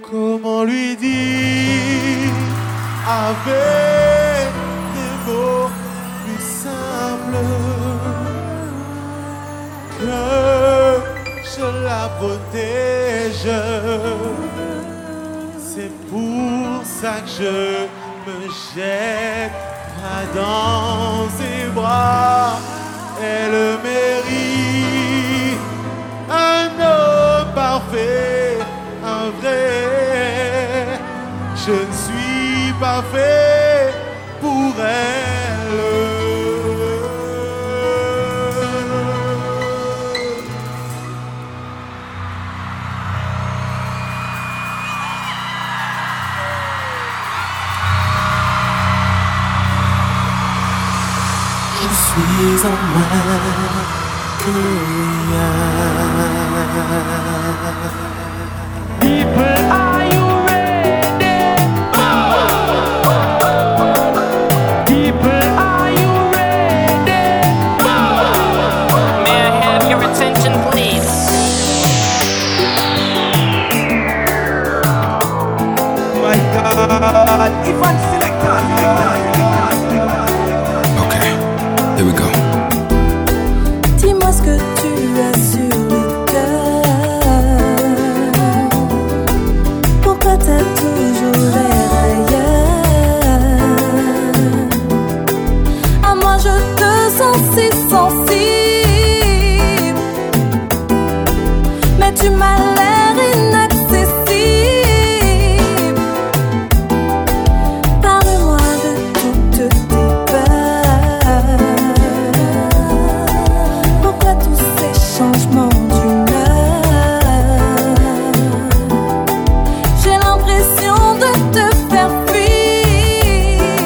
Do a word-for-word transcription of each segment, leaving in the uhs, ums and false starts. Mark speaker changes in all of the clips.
Speaker 1: Comment lui dire avec des mots plus simples que je la protège? C'est pour ça que je me jette dans ses bras. Elle mérite un homme parfait, un vrai. Je ne suis pas fait pour elle.
Speaker 2: Je suis en mal que rien.
Speaker 3: People, are you ready? People, are you ready?
Speaker 4: May I have your attention, please?
Speaker 3: My God, if I'm selected,
Speaker 5: Okay, here we go.
Speaker 2: Dis-moi ce que tu as sur le cœur. Pourquoi t'as toujours l'air ailleurs? À moi je te sens si sensible, mais tu m'as l'air inaccessible. Parle-moi de toutes tes peurs. Pourquoi tous ces changements d'humeur? J'ai l'impression de te faire fuir.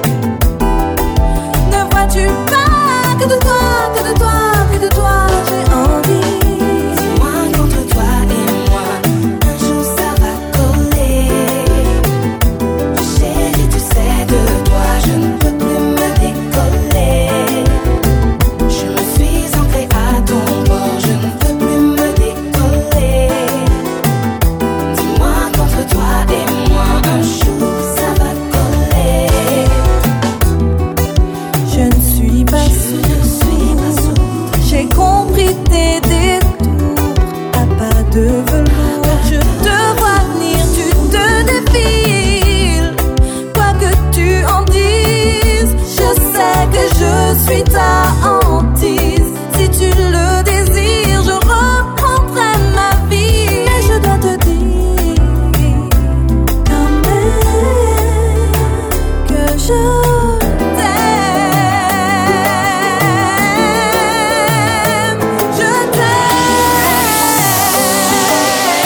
Speaker 2: Ne vois-tu pas que de toi, que de toi, que de toi j'ai envie? Dis-moi qu'entre toi et moi, un jour ça va coller. Chérie, tu sais, de toi je ne peux plus me décoller. Je me suis ancrée à ton bord, je ne peux plus me décoller. Dis-moi qu'entre toi et moi, un jour ça va coller. Je ne suis pas sourde, j'ai compris tes détours. À pas de velours, je te vois venir, tu te défiles. Quoi que tu en dises, je sais que je suis ta hantise. Si tu le désires, je reprendrai ma vie. Mais je dois te dire quand même que je t'aime. Je t'aime.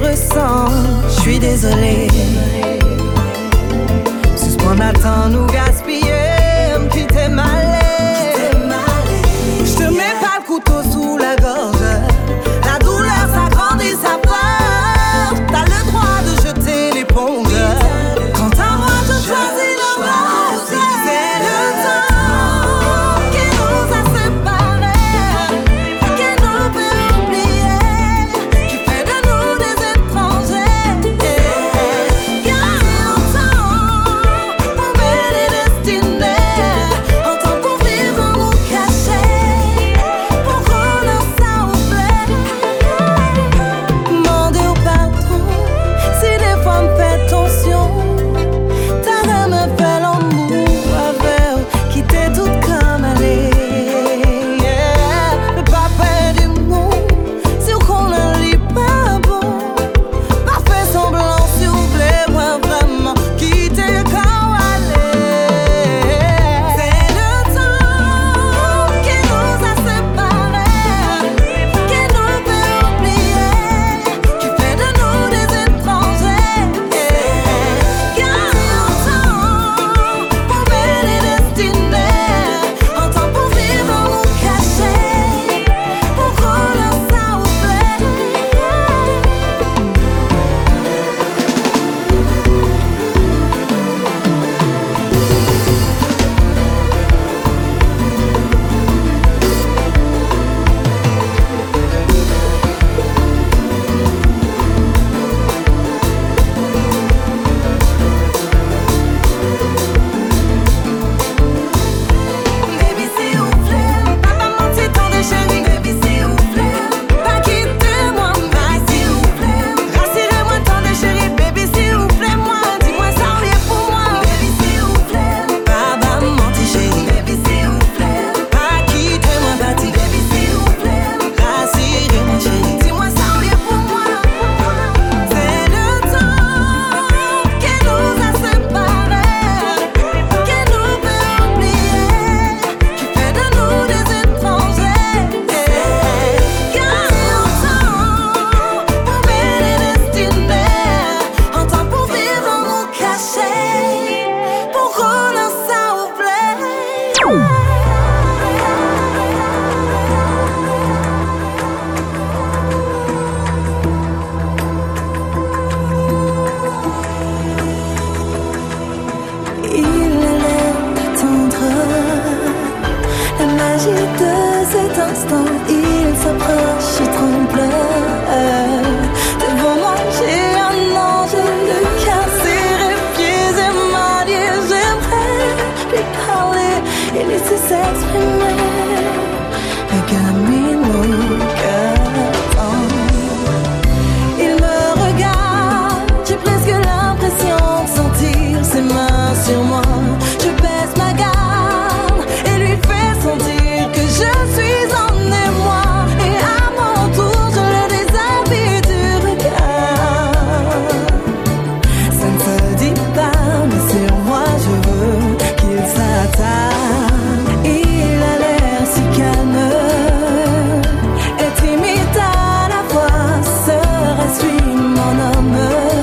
Speaker 2: ressens, je suis désolée. Suspends temps nous gaspiller, qui t'es malé. Je te mets pas le couteau sous la gorge. La douleur s'agrandit, ça peur. T'as le droit de jeter l'éponge. Quand ta voix te choisit le bras, c'est le temps qui nous a séparés, qui nous fait oublier, qui fait de nous des étrangers. Garde un temps pour mêler destinée, un temps pour vivre en nous cacher, pour qu'on ça oublie. Demander au patron si des fois me fait tension. T'as me fait l'amour avec qui t'es toute comme elle est. Yeah. Le papa du monde, si qu'on ne lit pas bon, pas fait semblant si oublie, moi vraiment qui t'es comme elle est. C'est le temps qui nous a séparés, qui nous fait oublier, qui fait de nous des étrangers. Garde un temps pour mêler destinée, un temps pour vivre en nous cacher, pour qu'on ça oublie. Baby s'il vous plaît, pas menti tant de chérie. Baby s'il vous plaît, pas quitter moi, baby s'il vous plaît. Rassurez-moi tant de chérie, baby s'il vous plaît, moi. Dis-moi ça oui est pour moi. Baby s'il vous plaît, pas menti chérie. Baby s'il vous plaît, pas quitter moi, baby. Baby s'il vous plaît, rassurez-moi chérie. Dis-moi ça oui est pour moi. C'est le temps qui nous a séparés, qui nous fait oublier, qui fait de nous des étrangers. Garde un temps pour mêler destinée, un temps pour vivre en nous cacher, pour qu'on ça oublie. Il a l'air tendre, la magie de cet instant. Il s'approche et tremble. Devant moi, j'ai un ange, le cœur serré, pieds et mains. J'aimerais lui parler et laisser s'exprimer. Regarde-moi mon cœur. Il me regarde, j'ai presque l'impression de sentir ses mains sur moi. Je baisse ma garde et lui fais sentir que je suis en émoi. Et à mon tour, je le déshabille du regard. Ça ne se dit pas, mais sur moi, je veux qu'il s'attarde. Il a l'air si calme et timide à la fois. Serait-ce lui mon homme?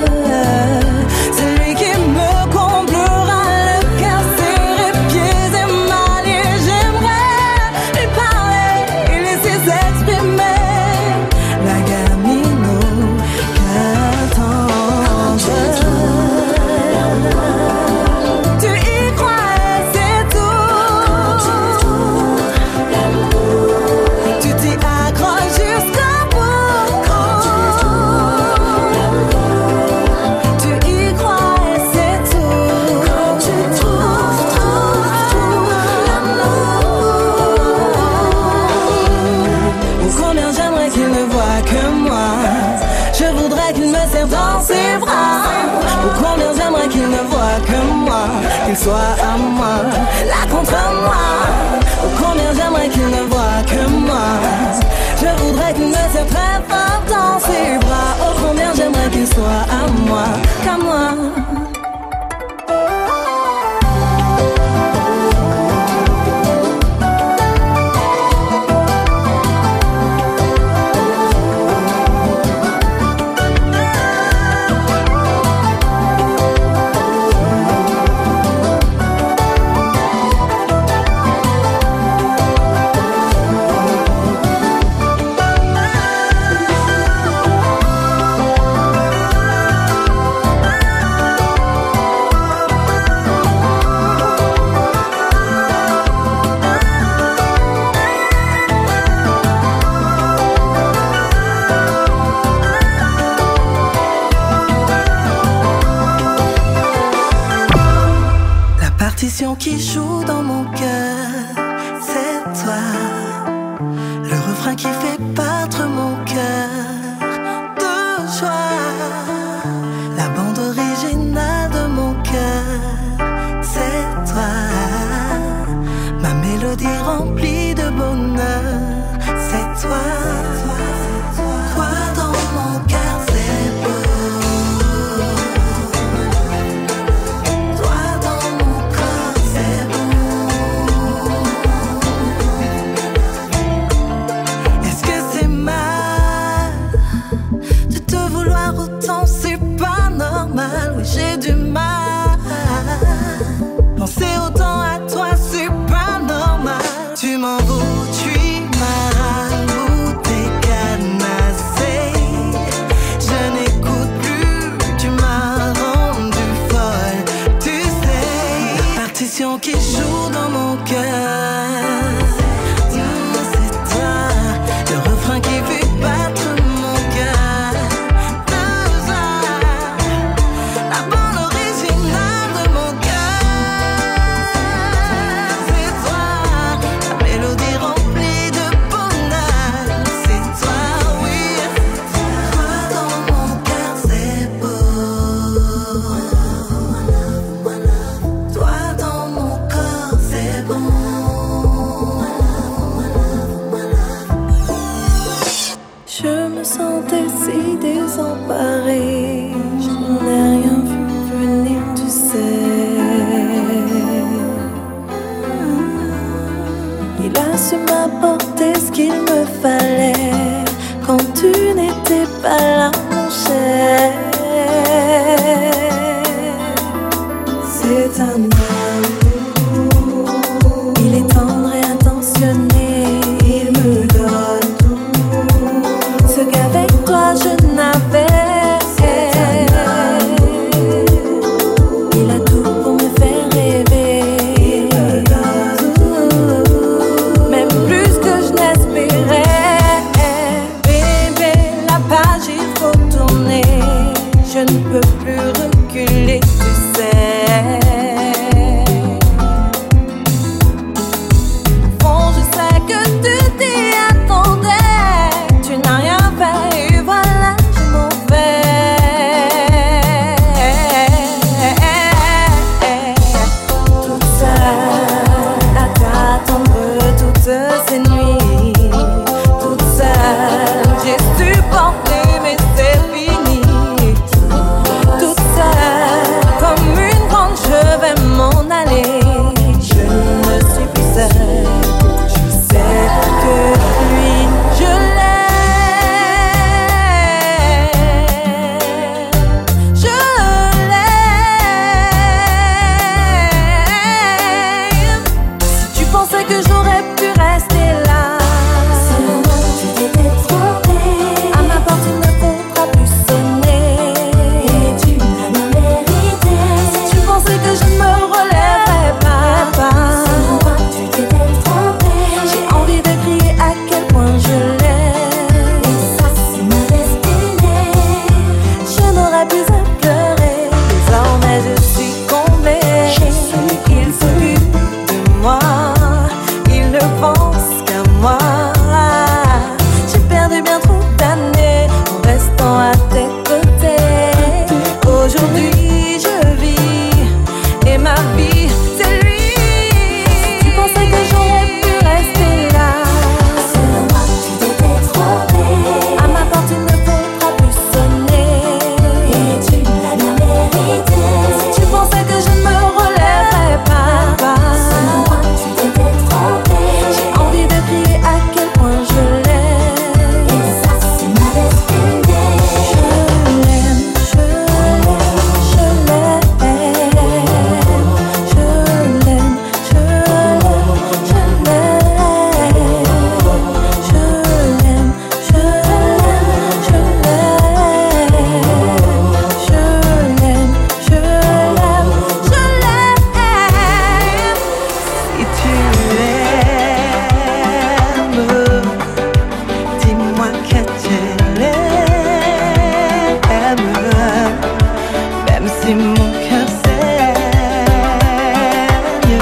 Speaker 2: Celui qui me comblera le cœur serré, pieds et mains. J'aimerais lui parler et laisser s'exprimer la gamine au cœur tendre. Tu y crois et c'est tout. Tu t'y accroches jusqu'au bout. Tu y crois et c'est tout. Quand tu trouves, trouves, trouves l'amour. Oh, combien j'aimerais qu'il ne voie que moi. Je voudrais qu'il me serve dans ses bras. Oh, combien j'aimerais qu'il ne voie que moi. Qu'il soit à moi, là contre moi. Oh, combien j'aimerais qu'il ne voie que moi. Je voudrais qu'il me serve très fort dans ses bras. Oh, combien j'aimerais qu'il soit à moi, qu'à moi.
Speaker 6: partition qui joue dans mon cœur, c'est toi. Le refrain qui fait battre mon cœur de joie. La bande originale de mon cœur, c'est toi. Ma mélodie remplie de bonheur, c'est toi. Toi dans mon cœur, c'est beau. Toi dans mon corps, c'est bon. Est-ce que c'est mal de te vouloir autant? C'est pas normal, oui j'ai du mal. Penser autant à toi, c'est pas normal. Tu m'en veux, tu m'as goûté canassé. Je n'écoute plus, tu m'as rendu folle. Tu sais, la partition qui joue dans mon cœur, c'est toi. Le refrain qui fait battre mon cœur de joie. La bande originale de mon cœur, c'est toi. La mélodie remplie de bonheur, c'est toi, oui. Toi dans mon cœur, c'est beau. Toi dans mon corps, c'est bon. Je me sentais si désemparée, je n'ai rien vu venir, tu sais. Il a su m'apporter ce qu'il me fallait quand tu n'étais pas là, mon cher. C'est un amour, il est tendre et attentionné, il me donne tout ce qu'avec toi je n'avais. Il a tout pour me faire rêver, même plus que je n'espérais. Bébé, la page il faut tourner, je ne peux plus reculer, tu sais. Bon, je sais que tu t'y attendais, tu n'as rien fait et voilà, je m'en vais. Toute seule à t'attendre toutes ces nuits, toute seule, j'ai supporté mais c'est fini. Toute seule, comme une grande, je vais m'en aller. Je ne suis plus seule, je sais que lui, je l'aime. Je l'aime. Si tu pensais que j'aurais pu rester là, seulement tu t'étais trompé. À ma porte il ne faudra plus sonner, et tu l'as bien mérité. Si tu pensais que je ne me relèverais pas, seulement tu t'étais trompé. J'ai envie de crier à quel point je l'aime, et ça c'est ma destinée. Je n'aurais plus à pleurer, désormais je suis comblée. Il s'occupe de moi, il ne pense qu'à moi. J'ai perdu bien trop d'années en restant à tes côtés. Aujourd'hui je vis et ma vie c'est lui. Tu pensais que j'aurais pu rester là, seulement tu t'étais trompé. À ma porte il ne faudra plus sonner, et tu l'as bien mérité. Si tu pensais que je ne me relèverais pas, seulement tu t'étais trompé. J'ai envie de crier à quel point je l'aime, et ça c'est ma destinée. Je l'aime, je l'aime, je l'aime. Je l'aime, je l'aime, je l'aime. Je l'aime, je l'aime, je l'aime. Je l'aime, je l'aime, je l'aime. Si tu l'aimes, dis-moi que tu l'aimes, même si mon cœur saigne.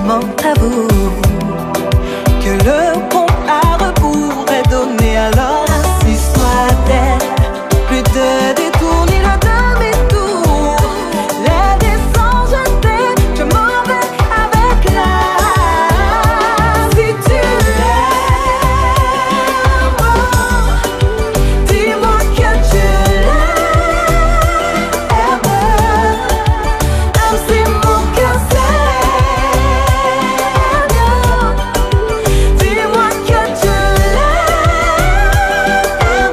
Speaker 2: tellement à vous que le compte à rebours est donné. Alors ainsi soit-elle. Plus de détours ni le demi-tour. Les dessins jetés, je m'en vais avec l'âme. Si tu l'aimes, dis-moi que tu l'aimes. Même si mon cœur saigne, dis-moi que tu l'aimes.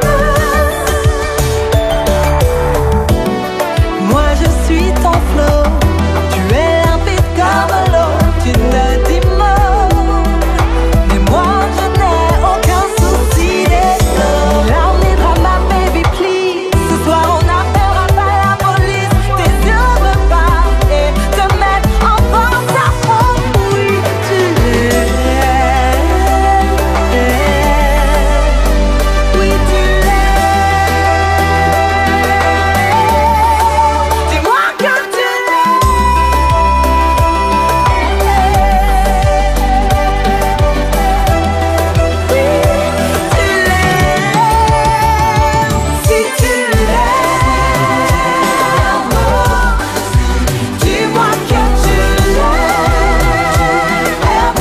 Speaker 2: Moi je suis ton flot, tu es limpide comme l'eau, tu ne dis mot, mais moi je n'ai aucun souci des flots. Ni larmes ni drama, baby please, ce soir on n'appellera pas la police. Tes yeux me parlent et te mettent en porte à faux. Oui, tu l'aimes, oui tu l'aimes. Dis-moi que tu l'aimes. Oui, tu l'aimes. Si tu l'aimes, dis-moi que tu l'aimes.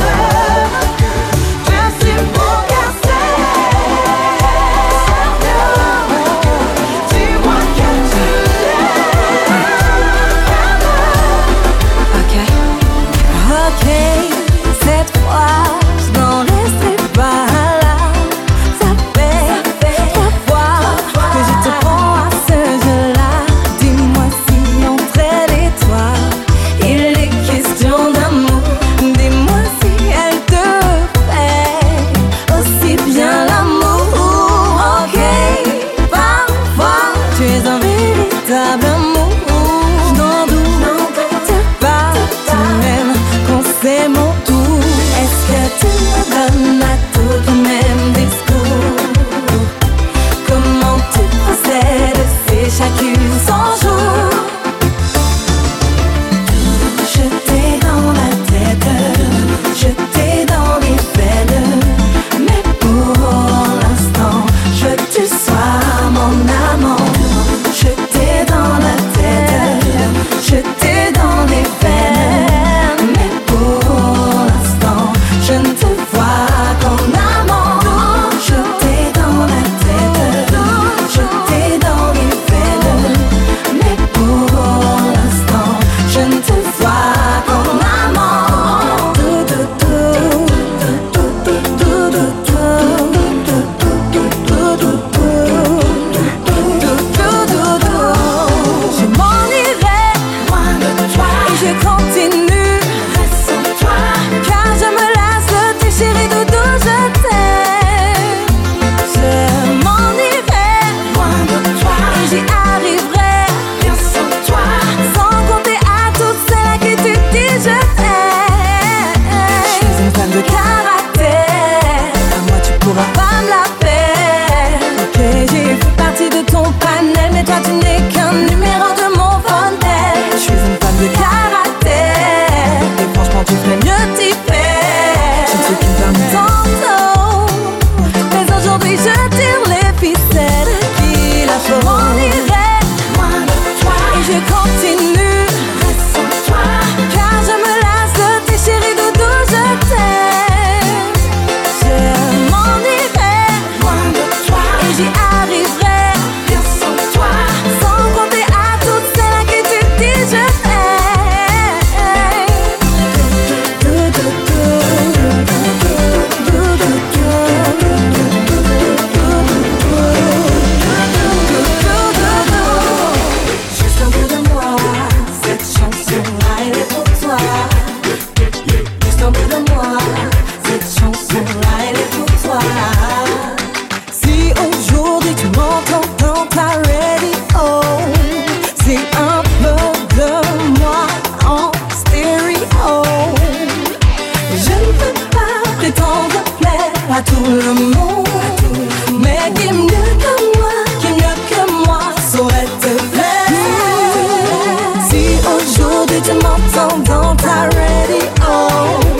Speaker 2: Je suis mon cœur saigne. Dis-moi que tu l'aimes. Ok, ok, cette fois je n'en resterai pas là. Ça fait trois fois que je te prends à ce jeu-là. Dis-moi si entre elle et toi il est question d'amour. Dis-moi si elle te fait aussi bien l'amour. Ok, parfois tu es un véritable amour. Je n'en doute pas, tu m'aimes quand c'est mon tour. Est-ce que tu me donnes à tout le même discours? Comment tu procèdes, c'est chacune son jour. Jeté dans la tête, jeté dans les veines, mais pour l'instant, je veux que tu sois mon amant. Jeté dans la tête, jeté dans les veines, mais pour l'instant, je ne te vois qu'en amant. Jeté dans la tête, jeté dans les veines, mais pour l'instant, je ne te vois qu'en amant. Je m'en irai loin de toi et je continue. Reste sans toi, car je me lasse de tes chéris doudou, je t'aime. Je m'en irai loin de toi et j'y arriverai bien sans toi, sans compter à toutes celles à qui tu dis je t'aime. Je suis une femme de caractère, à moi tu pourras pas me la faire. Ok, j'ai fait partie de ton panel, mais toi tu n'es qu'un numéro de mon phonème. Je suis une femme de caractère, et franchement tu ferais mieux t'y faire. Je ne suis qu'une femme tantôt, mais aujourd'hui je tire les ficelles qu'il a faut. Je m'en irai loin de toi et je continue. Reste sans toi, car je me lasse de tes chéris doudou, je t'aime. Je m'en irai loin de toi et j'y arriverai bien sans toi, sans compter à toutes celles à qui tu dis je t'aime. Juste un peu de moi, cette chanson-là elle est pour toi. Juste un peu de moi, cette chanson-là elle est pour toi. Si aujourd'hui tu m'entends dans ta radio, c'est un peu de moi en stéréo. Je ne peux pas prétendre plaire à tout le monde, mais qui mieux que moi, qui mieux que moi saurait te plaire. Si aujourd'hui tu m'entends dans ta radio,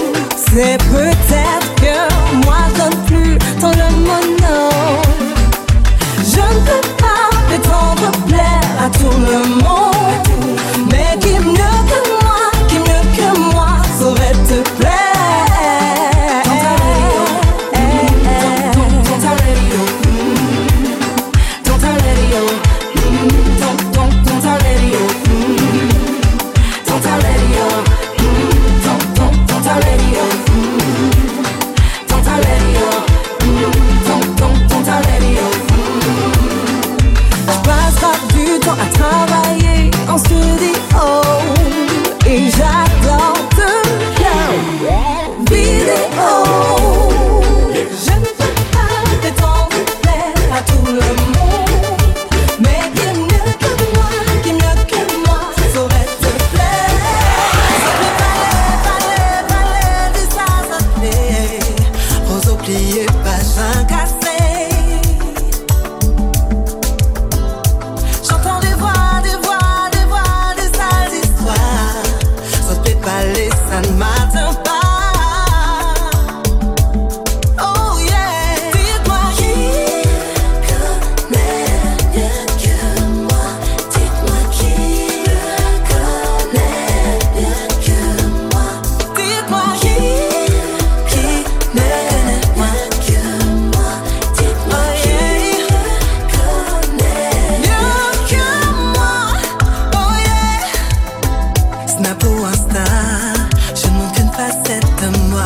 Speaker 2: Insta, je ne montre qu'une facette de moi.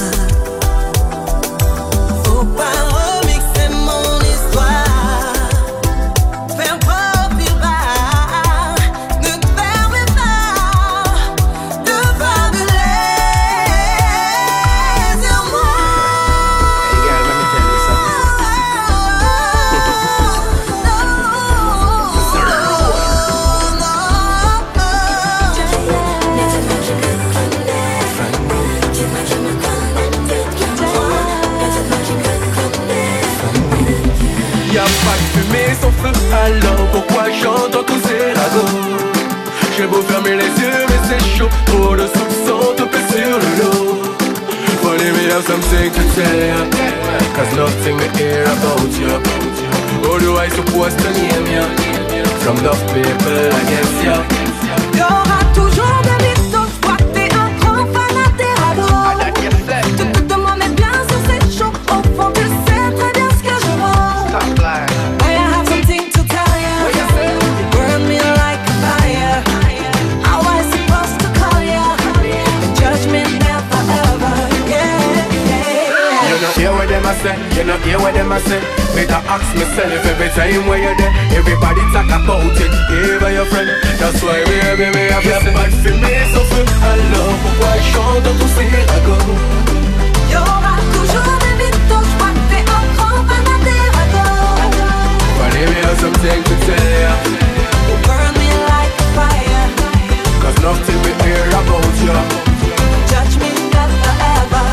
Speaker 2: Faut pas remixer mon histoire, faire profil bas, ne te permets pas de fabuler sur moi.
Speaker 7: Hey girl, let me tell you something.
Speaker 3: Y'a pas de fumée sans feu, alors pourquoi j'entends tous ces ragots? J'ai beau fermer les yeux mais c'est chaud, trop de soupçons tout fait sur le dos. Funny me have something to tell ya, cause nothing me hear about you. How do I suppose to name ya? From the people against ya.
Speaker 2: Y'aura toujours des mythos, je vois que t'es un grand fanat des ragots. Tu te demandes mais bien sûr c'est chaud, au fond tu sais très bien ce que je vaux. But I have something to tell ya. You burn me like a fire. How I supposed to call ya? The judgment never ever, yeah, yeah.
Speaker 3: You know hear what them a say, you know hear what them a say. Better ask myself every time where you're there. Everybody talk about it, even your friend. That's why we baby me have to say. Pas de fumée sans feu, alors pourquoi j'entends tous ces ragots?
Speaker 2: Y'aura toujours des mythos, je vois que t'es un grand fanat des ragots.
Speaker 3: Funny me have something to tell ya,
Speaker 2: You burn me like a fire.
Speaker 3: cause nothing we hear about ya.
Speaker 2: Judge me never ever.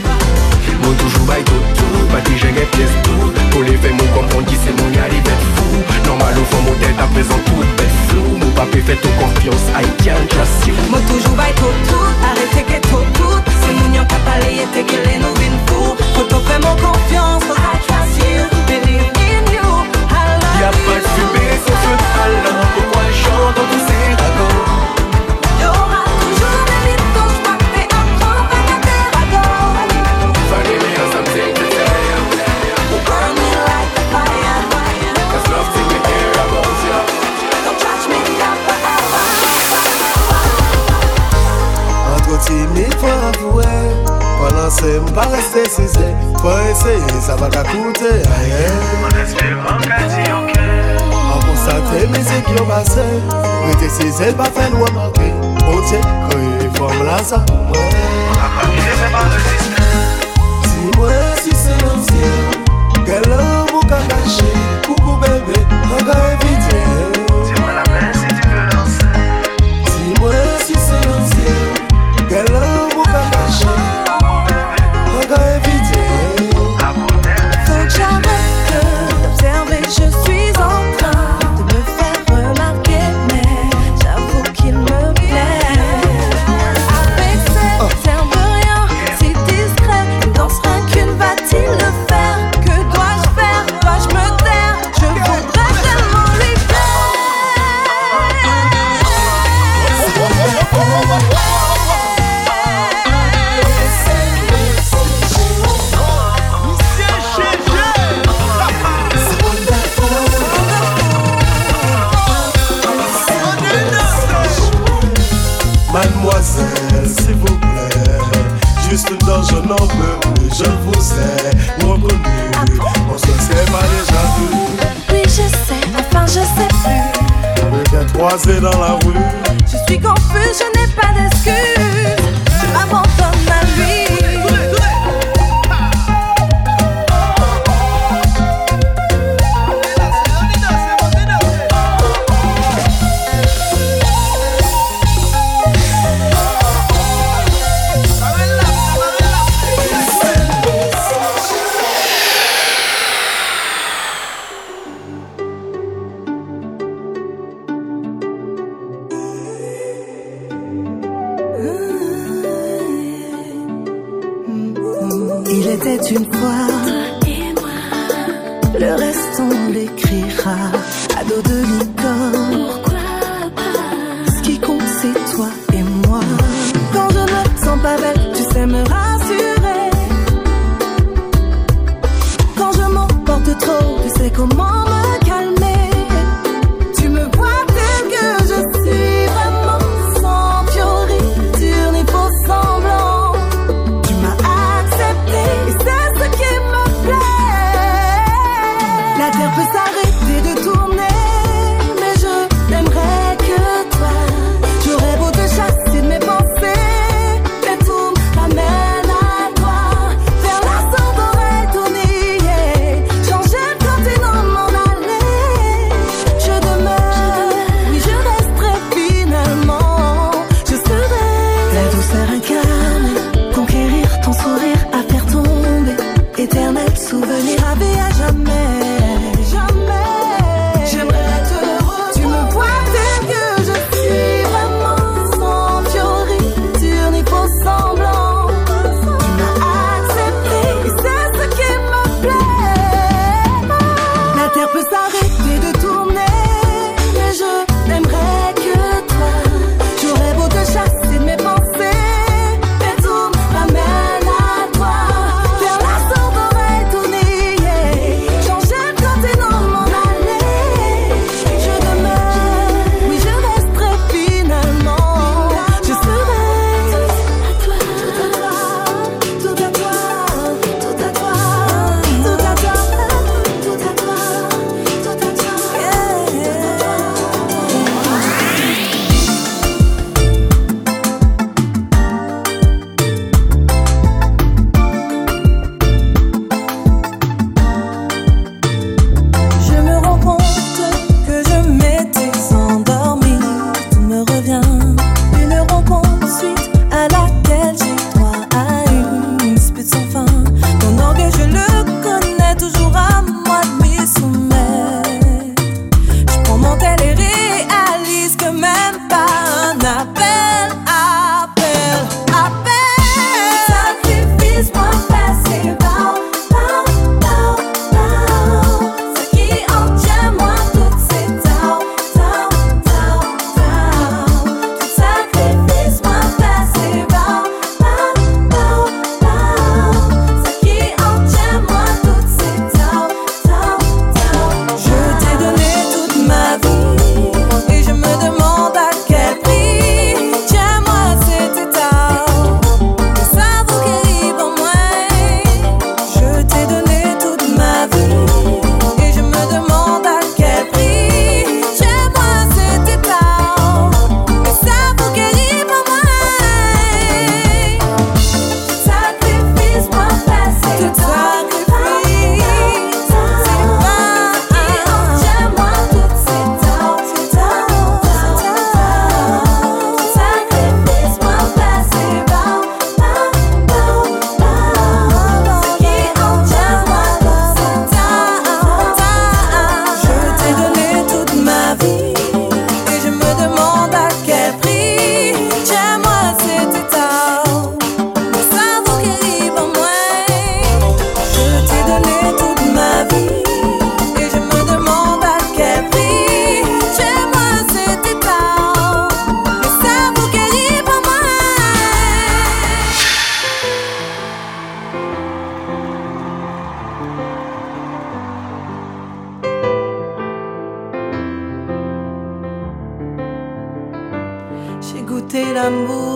Speaker 3: Moi toujours bail tout tout, pas dit j'ai des pièces tout. Pour les faits mon comprendre qui c'est mon yari bête fou. Normal au fond mon tête à présent toute bête flou. Mon papier fait tout confiance, I can't trust you.
Speaker 2: Moi toujours bail tout tout, arrêtez que tout tout. C'est mon yon kapale yete que les nous vin fou. Faut t'en faire mon confiance, cause I trust you. Believe in you, I love
Speaker 3: Y'a pas de fumée sans feu, alors pourquoi j'entends tous ces ragots?
Speaker 2: Y'aura toujours des mythos, je vois que t'es un grand fanat des ragots.
Speaker 3: Funny me have something to tell ya,
Speaker 2: You burn me like a fire.
Speaker 3: cause nothing we hear about ya.
Speaker 2: Don't judge me never ever.
Speaker 1: Entre timide, faut avouer. Pendant c'est m'pas rester cisé. Faut essayer, ça va qu'à coûter. En constater mes c'est qui ont passé. Rester cisé, pas fait nous remarquer. On tient, quand il forme là, ça. Dis-moi si c'est l'ancien. Quel homme au cas caché. Coucou bébé, encore évité. Dis-moi si c'est l'ancien. Quel homme au cas caché. Encore évité.
Speaker 2: Faut que j'arrête d'observer, je suis en train de me faire remarquer, mais j'avoue qu'il me plaît. Avec cet air de rien, si discret, il dansera qu'une va-t-il le faire? Que dois-je faire? Dois-je me taire? Je voudrais tellement lui
Speaker 1: Mademoiselle, s'il vous plaît, juste dans je n'en peux plus, je vous ai reconnu. On se sait pas déjà vu.
Speaker 2: Oui, je sais, enfin je sais plus.
Speaker 1: On me fait croiser dans la rue.
Speaker 2: Je suis confuse, je n'ai pas d'excuses. Je m'abandonne à lui. Il était une fois, le reste on l'écrira à dos de licorne. Ce qui compte c'est toi et moi. Quand je ne me sens pas belle, tu sais me rassurer. Quand je m'emporte trop, tu sais comment me calmer. Tu me vois tel que je suis, vraiment sans fiorir.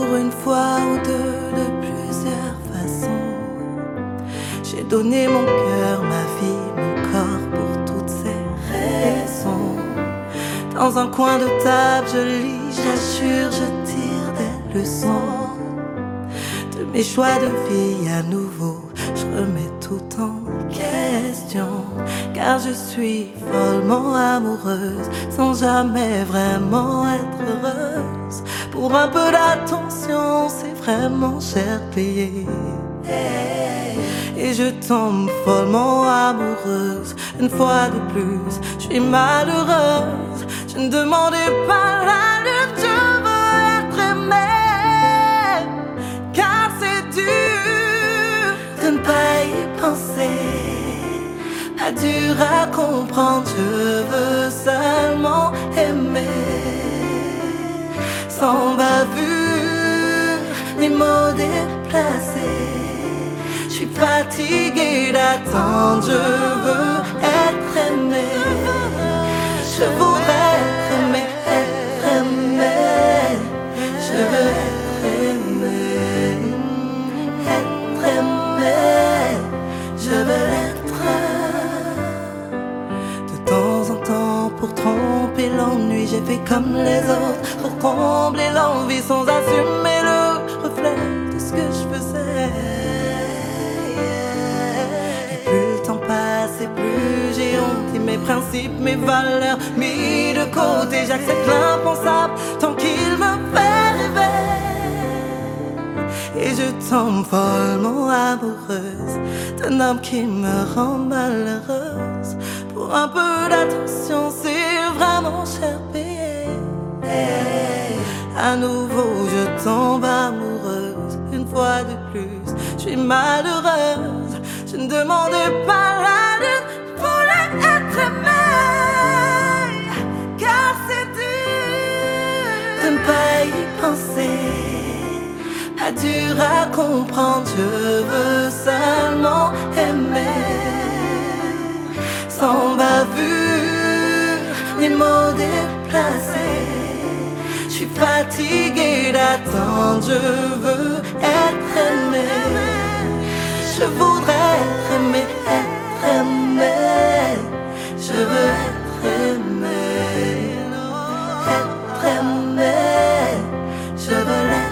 Speaker 2: pour une fois ou deux, de plusieurs façons. J'ai donné mon cœur, ma vie, mon corps pour toutes ces raisons. Dans un coin de table, je lis, j'assure, je tire des leçons de mes choix de vie à nouveau. Je remets tout en question, car je suis follement amoureuse, sans jamais vraiment être heureuse. Pour un peu d'attention, c'est vraiment cher payé. Et je tombe follement amoureuse, une fois de plus, je suis malheureuse. Je ne demandais pas la lune, je veux être aimée, car c'est dur de ne pas y penser, pas dur à comprendre. Je veux seulement aimer, sans bavure ni mots déplacés. Je suis fatiguée d'attendre, je veux être aimée. Je voudrais être aimée, être aimée. Je veux être aimée, être aimée. Je veux l'être. De temps en temps, pour tromper l'ennui, j'ai fait comme les autres, pour combler l'envie sans assumer le reflet de ce que je faisais. C'est plus j'ai honte et mes principes, mes valeurs mis de côté. J'accepte l'impensable tant qu'il me fait rêver. Et je tombe follement amoureuse d'un homme qui me rend malheureuse. Pour un peu d'attention, c'est vraiment cher payé. À nouveau, je tombe amoureuse, une fois de plus, je suis malheureuse. Je ne demandais pas la lune, je voulais être aimée, car c'est dur de ne pas y penser, pas dur à comprendre. Je veux seulement aimer, sans bavure ni mots déplacés. Je suis fatiguée d'attendre, je veux être aimée. Je voudrais être aimée, être aimée. Je veux être aimée, être aimée. Je veux l'être.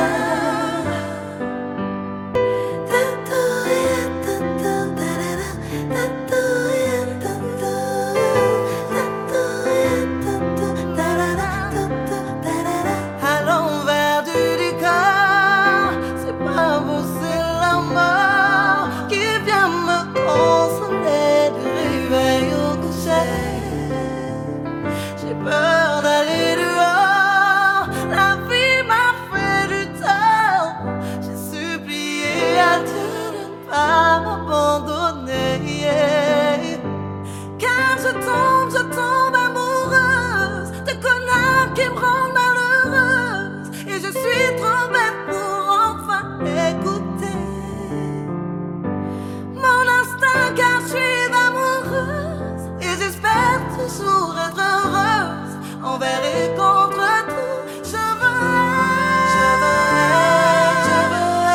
Speaker 2: À l'envers du décor, c'est pas beau, c'est la mort qui vient me consoler du réveil au coucher. J'ai peur d'aller dehors, la vie m'a fait du tort. J'ai supplié à Dieu de ne pas m'abandonner, yeah. Car je tombe, je tombe amoureuse de connards qui me rendent malheureuse. Et je suis trop bête pour enfin écouter mon instinct, car je suis amoureuse. Et j'espère toujours être heureuse, envers et contre tout. Je veux être, je veux être, je veux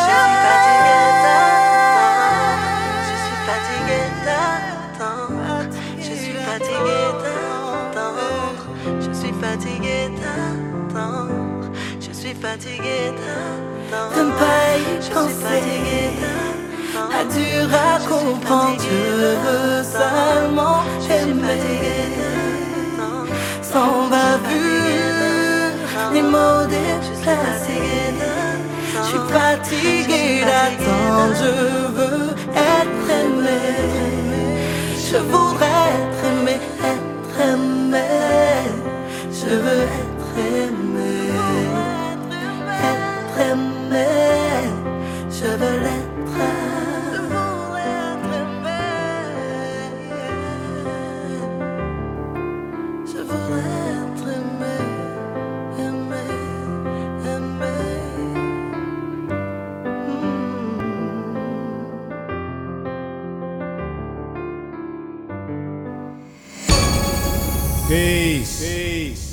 Speaker 2: être. Je suis fatiguée d'attendre, je suis fatiguée d'attendre, je suis fatiguée d'attendre, je suis fatiguée d'attendre, de ne pas y penser, pas dur à comprendre. Je veux seulement aimer, sans bavure ni mots déplacés. Je suis fatiguée d'attendre, je veux être aimée. Je voudrais être aimée, être aimée. Je veux être aimée, être aimée. Je veux l'être. Je voudrais être aimée, aimée, aimée.
Speaker 8: Peace. Peace.